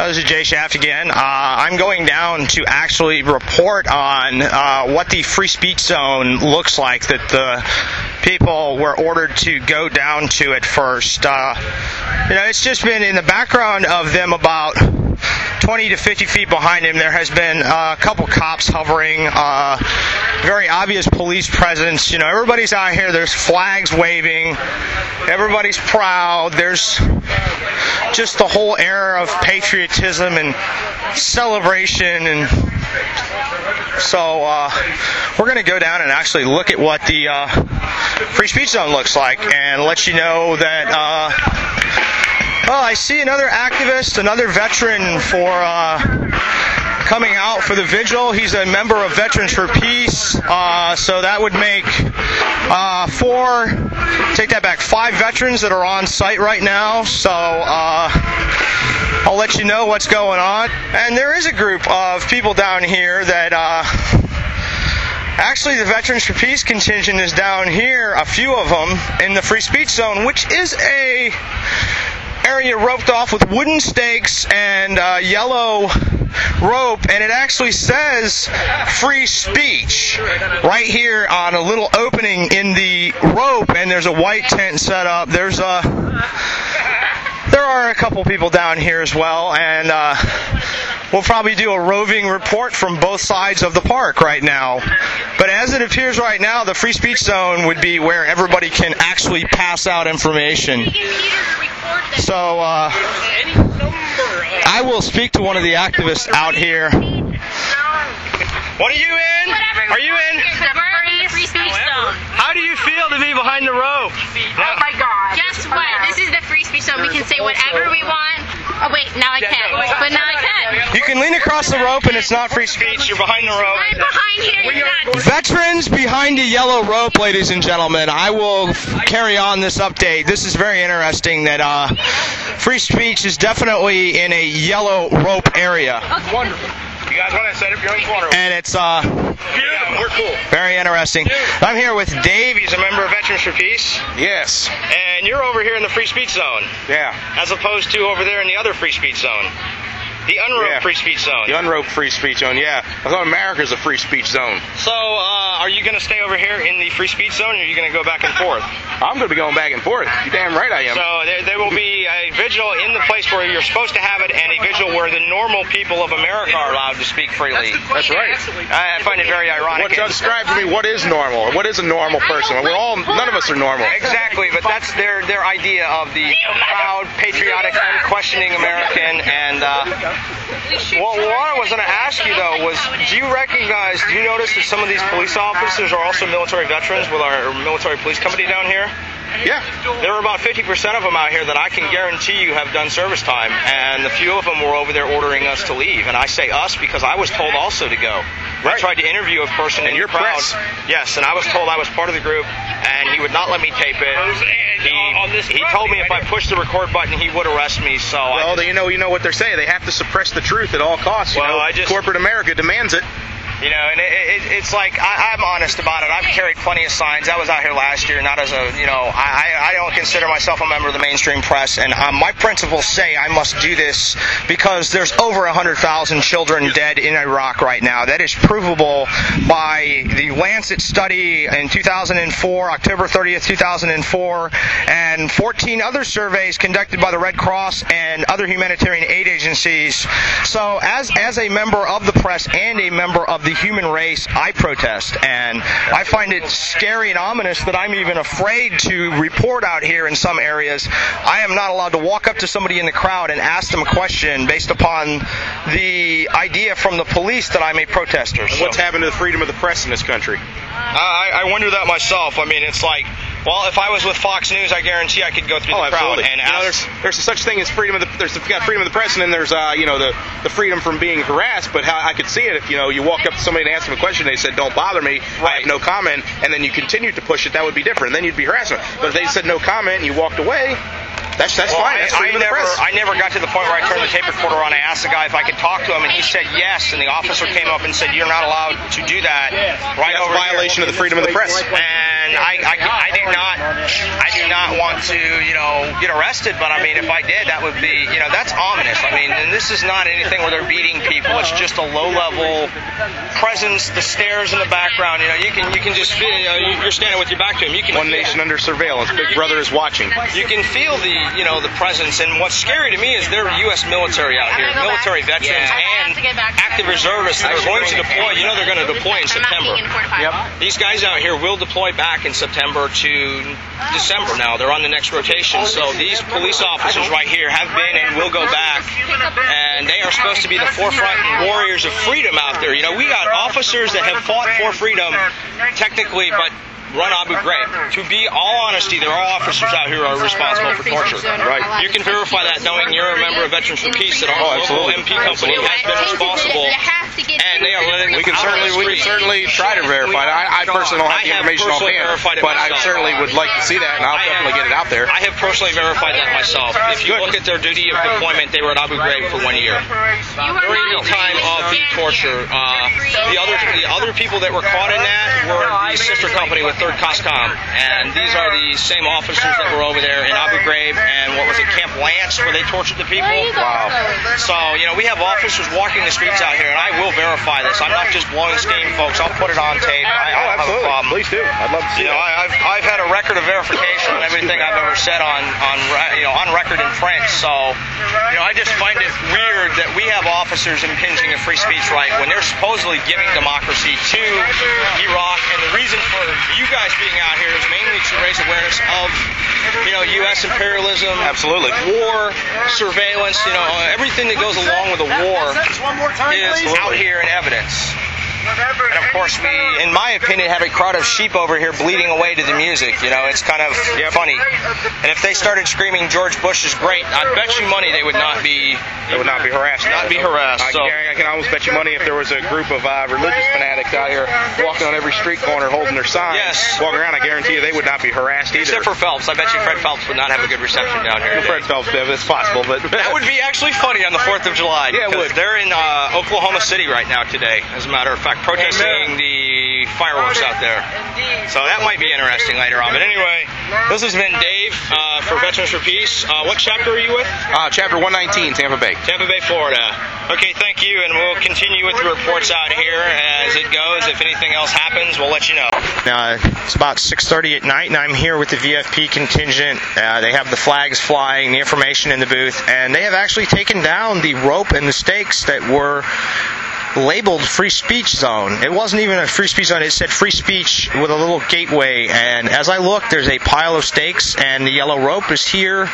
This is Jay Shaft again. I'm going down to actually report on what the free speech zone looks like that the people were ordered to go down to at first. It's just been in the background of them about 20 to 50 feet behind him. There has been a couple cops hovering, very obvious police presence. Everybody's out here. There's flags waving. Everybody's proud. There's just the whole air of patriotism and celebration. And so we're going to go down and actually look at what the free speech zone looks like and let you know that I see another activist, another veteran for coming out for the vigil. He's a member of Veterans for Peace, so that would make five veterans that are on site right now. So I'll let you know what's going on. And there is a group of people down here that actually the Veterans for Peace contingent is down here, a few of them, in the free speech zone, which is a area roped off with wooden stakes and yellow rope, and it actually says free speech right here on a little opening in the rope, and there's a white tent set up. There are a couple people down here as well, and we'll probably do a roving report from both sides of the park right now. But as it appears right now, the free speech zone would be where everybody can actually pass out information. So I will speak to one of the activists out here. What are you in? Are you in? The free speech zone. How do you feel to be behind the rope? Oh my God. Guess what? This is the free speech zone. We can say whatever we want. Oh wait, now I can't. But now I can. You can lean across the rope and it's not free speech. You're behind the rope. I'm behind here. You're not. Veterans behind a yellow rope, ladies and gentlemen. I will carry on this update. This is very interesting that free speech is definitely in a yellow rope area. Okay. Wonderful. You guys want to set up your own corner? And it's yeah, we're cool. Very interesting. I'm here with Dave. He's a member of Veterans for Peace. Yes. And you're over here in the free speech zone. Yeah. As opposed to over there in the other free speech zone. The unroped free speech zone. The unroped free speech zone, yeah. I thought America's a free speech zone. So, are you going to stay over here in the free speech zone, or are you going to go back and forth? I'm going to be going back and forth. You're damn right I am. So, there will be a vigil in the place where you're supposed to have it, and a vigil where the normal people of America are allowed to speak freely. That's right. I find it very ironic. Describe to me what is normal. What is a normal person? None of us are normal. Exactly, but that's their idea of the proud, patriotic, unquestioning American, and well, what I was going to ask you, though, was do you notice that some of these police officers are also military veterans with our military police company down here? Yeah. There were about 50% of them out here that I can guarantee you have done service time, and a few of them were over there ordering us to leave. And I say us because I was told also to go. Right. I tried to interview a person in the crowd. Press. Yes, and I was told I was part of the group, and he would not let me tape it. He told me if I pushed the record button, he would arrest me. So you know what they're saying. They have to suppress the truth at all costs. Corporate America demands it. And it's like, I'm honest about it. I've carried plenty of signs. I was out here last year, not as I don't consider myself a member of the mainstream press, and my principles say I must do this because there's over 100,000 children dead in Iraq right now. That is provable by the Lancet study in 2004, October 30th, 2004, and 14 other surveys conducted by the Red Cross and other humanitarian aid agencies. So as a member of the press and a member of the human race, I protest, and I find it scary and ominous that I'm even afraid to report out here in some areas. I am not allowed to walk up to somebody in the crowd and ask them a question based upon the idea from the police that I'm a protester. So. What's happened to the freedom of the press in this country? I wonder that myself. I mean, it's like, well, if I was with Fox News, I guarantee I could go through the crowd and ask. There's such thing as freedom of the. You've got freedom of the press, and then there's the freedom from being harassed. But how I could see it if you walk up to somebody and ask them a question, they said don't bother me, I have no comment, and then you continued to push it, that would be different. Then you'd be harassing them. But if they said no comment and you walked away, that's fine. That's freedom of the press. I never got to the point where I turned the tape recorder on. I asked the guy if I could talk to him, and he said yes. And the officer came up and said, "You're not allowed to do that." That's a violation of the freedom of the press. And and I do not want to, get arrested, but I mean, if I did, that would be, that's ominous. I mean, and this is not anything where they're beating people. It's just a low-level presence. The stairs in the background, you can just feel, you're standing with your back to them. You can One nation under surveillance. Big Brother is watching. You can feel the presence, and what's scary to me is there are U.S. military out here, military veterans and active reservists that are going to deploy. They're going to deploy in September. Yep. These guys out here will deploy back in September to December now. They're on the next rotation. So these police officers right here have been and will go back, and they are supposed to be the forefront warriors of freedom out there. We got officers that have fought for freedom technically, but run Abu Ghraib. To be all honesty, there are officers out here who are responsible for torture. Right. You can verify that knowing you're a member of Veterans for Peace, that our local MP company has been responsible. And they are letting We can certainly try to verify it. I personally don't have the information offhand, but I certainly would like to see that, and I'll definitely get it out there. I have personally verified that myself. If you look at their duty of deployment, they were at Abu Ghraib for 1 year. During the time of the torture, the other people that were caught in that were the sister company with 3rd COSCOM, and these are the same officers that were over there in Abu Ghraib and what was it, Camp Lance, where they tortured the people. Wow. So, we have officers walking the streets out here, and I will verify this. I'm not just blowing steam, folks. I'll put it on tape. I don't have a problem. Please do. I'd love to see it. I've had a record of verification on everything I've ever said on record in print. So, I just find it weird that we have officers impinging a free speech right when they're supposedly giving democracy to Iraq, and the reason for you guys being out here is mainly to raise awareness of, U.S. imperialism, absolutely, war, surveillance, everything that goes along with a war is out here in evidence. And of course, we, in my opinion, have a crowd of sheep over here bleeding away to the music. It's kind of funny. And if they started screaming "George Bush is great," I bet you money they would not be harassed. I can almost bet you money if there was a group of religious fanatics out here walking on every street corner holding their signs, walking around, I guarantee you they would not be harassed either. Except for Phelps. I bet you Fred Phelps would not have a good reception down here. Fred Phelps, it's possible, but that would be actually funny on the 4th of July. Yeah, it would. They're in Oklahoma City right now today, as a matter of fact, protesting the fireworks out there. So that might be interesting later on. But anyway, this has been Dave for Veterans for Peace. What chapter are you with? Chapter 119, Tampa Bay. Tampa Bay, Florida. Okay, thank you, and we'll continue with the reports out here as it goes. If anything else happens, we'll let you know. It's about 6:30 at night, and I'm here with the VFP contingent. They have the flags flying, the information in the booth, and they have actually taken down the rope and the stakes that were labeled free speech zone. It wasn't even a free speech zone. It said free speech with a little gateway, and as I look, there's a pile of stakes, and the yellow rope is here,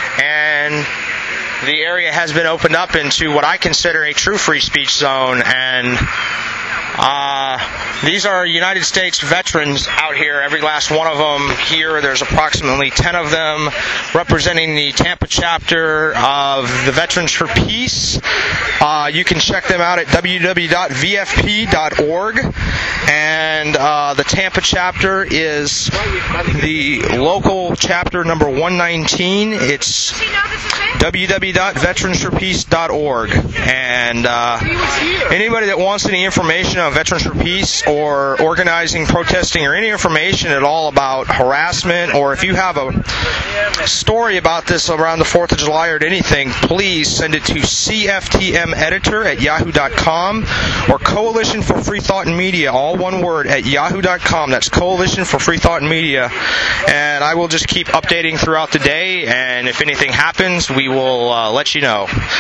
and the area has been opened up into what I consider a true free speech zone, and these are United States veterans out here, every last one of them here. There's approximately 10 of them representing the Tampa chapter of the Veterans for Peace. You can check them out at www.vfp.org, and the Tampa chapter is the local chapter number 119. It's www.veteransforpeace.org, and anybody that wants any information on Veterans for Peace or organizing, protesting, or any information at all about harassment, or if you have a story about this around the 4th of July or anything, please send it to cftmeditor@yahoo.com or Coalition for Free Thought and Media, all one word, at yahoo.com. That's Coalition for Free Thought and Media, and I will just keep updating throughout the day, and if anything happens, we will let you know.